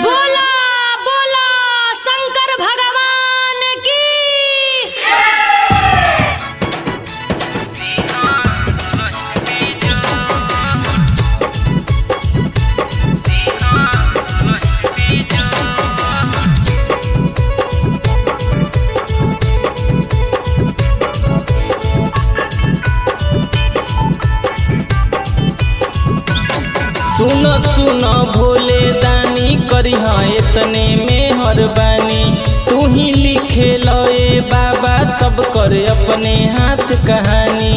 बोला बोला शंकर भगवान की। सुन सुन भोले दानी करिह इतने में हरबानी। तू ही लिखे लए बाबा सब कर अपने हाथ कहानी।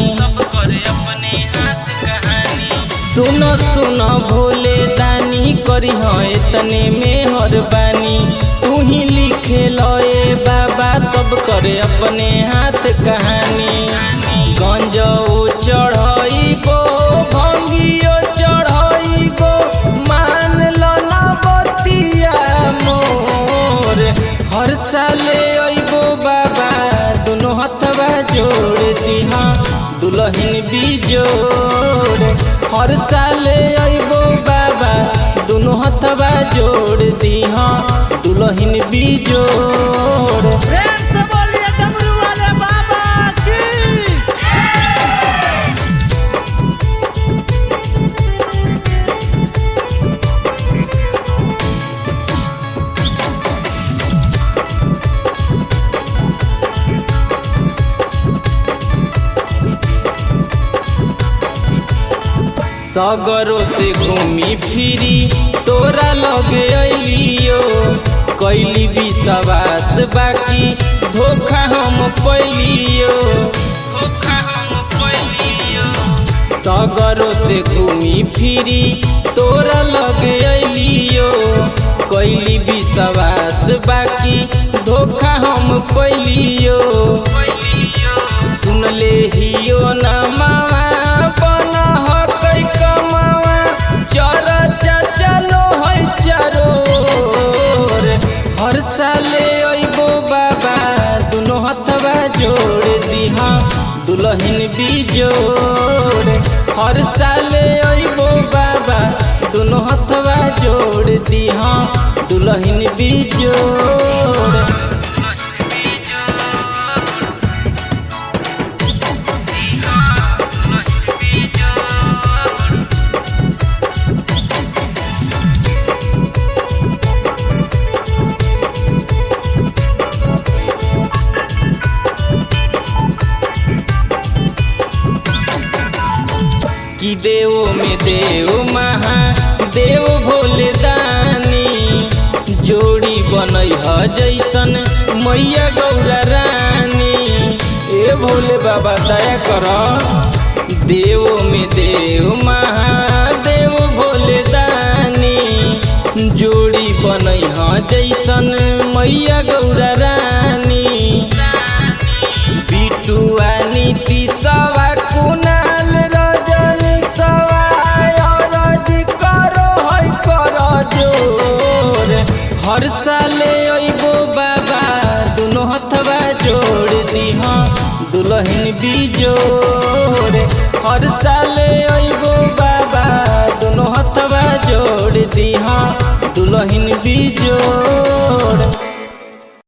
सुन सुन भोले दानी करिह इतने में हरबानी। तू ही लिखे लए बाबा सब कर अपने हाथ कहानी। गंजो चढ़ाइबो भंगियो चढ़ाइबो मान लो ना बतिया मोर। हर साले अइबो बाबा दोनों हथवा जोड़ दिहा दुल्हन बिजोड़। हर साले अइबो बाबा दोनों हथवा जोड़ दिहा दुल्हन बिजोड़। प्रेम से बोलिए डमरू वाले बाबा की। सगरों से घूमी फिरी तोरा लगे अलियो। कैली विश्वास बाकी धोखा हम पैलियो। सगरों से घूमी फिरी तोरा लगे अलियो। कैली विश्वास बाकी धोखा हम पैलियो। सुन ले हियो ना मामा बना हकै कमावा। चरचा चलो है चरोर। हर साले अइबो बाबा दोनों हथवा जोड़ दिहा दुल्हन बिजोड़। हर साले अइबो बाबा दोनों हथवा जोड़ दिहा दुल्हन बिजोड़। कि देव में देव महादेव भोले दानी। जोड़ी बनई ह जैसन मैया गौरा रानी। ए भोले बाबा दया कर। देव में देव महादेव भोले दानी। जोड़ी बनई ह जैसन मैया गौरा रानी। बिटुआ नीति सवा कुनाल रजनी सवा अरज करो है कर जोर। हर साले अइबो बाबा दोनों हथवा जोड़ दिहा दुल्हन बिजोड़। हर साले अइबो बाबा दोनों हथवा जोड़ दिहा दुल्हन बिजोड़।